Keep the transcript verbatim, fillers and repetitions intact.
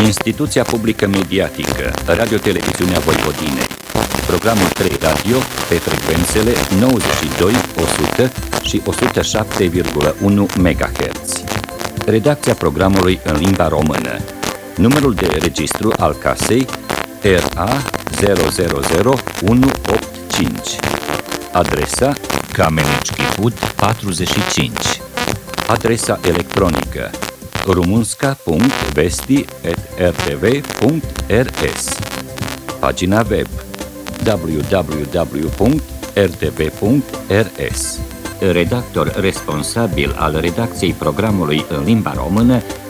Instituția publică mediatică, Radio-Televiziunea Voivodinei. Programul trei Radio pe frecvențele nouăzeci și doi, o sută și o sută șapte virgulă unu megahertz. Redacția programului în limba română. Numărul de registru al casei R A zero zero zero unu opt cinci. Adresa Kamenicki Put patruzeci și cinci. Adresa electronică rumunska punct vesti at r t v punct r s. Pagina web w w w punct r t v punct r s. Redactor responsabil al redacției programului în limba română